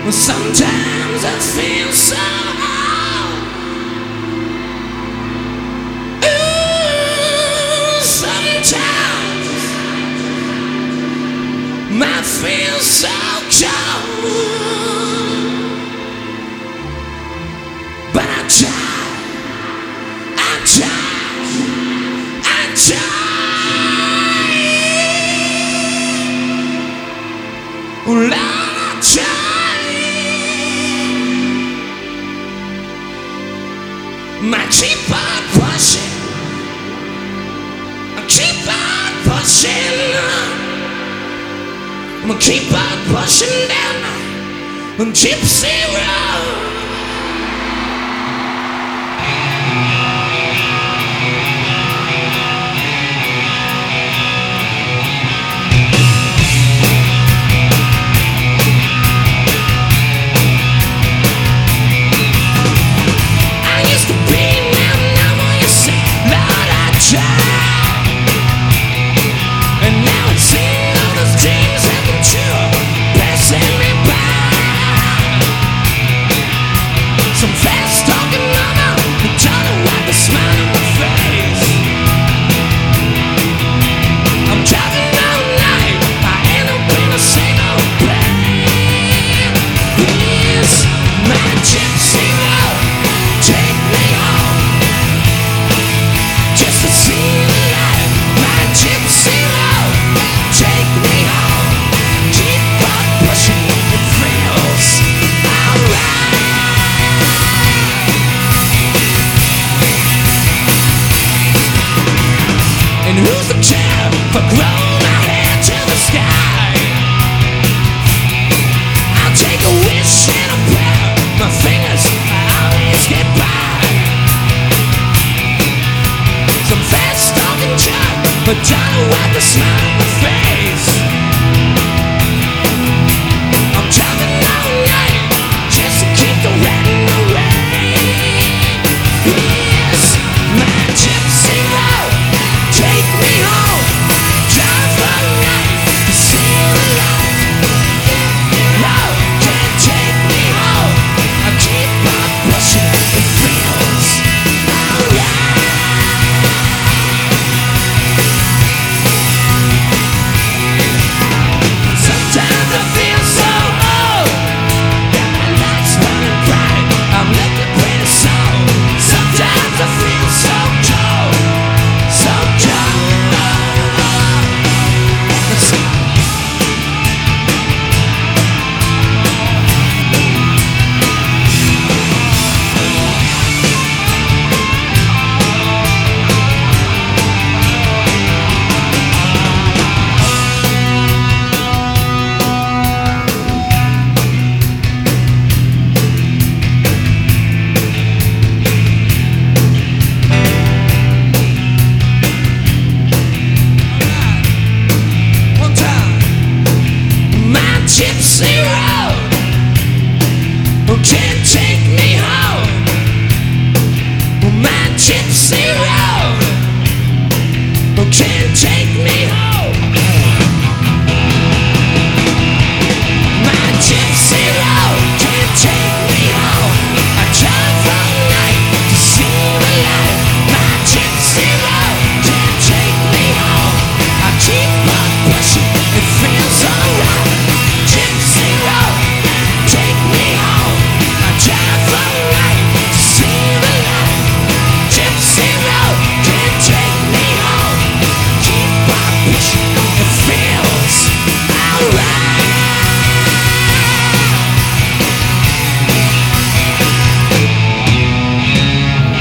Sometimes I feel so sometimes I feel so cold, but I try, oh Lord, I try. I keep on pushing, I keep on pushing, I'm gonna keep on pushing down the gypsy road. And now it seems all those dreams have been true, passing me by. Some fast talking mama who trying to wipe a smile on my face. I'm driving all night, I end up in a single plane. Please, my gypsy road, take me home, just to see the light. My gypsy road, take me home. Keep on pushing, it feels alright. And who's the champ for growing my hair to the sky? I'll take a wish and a prayer, my fingers always get by. Some fast talking job, but trying to wipe a smile on my face.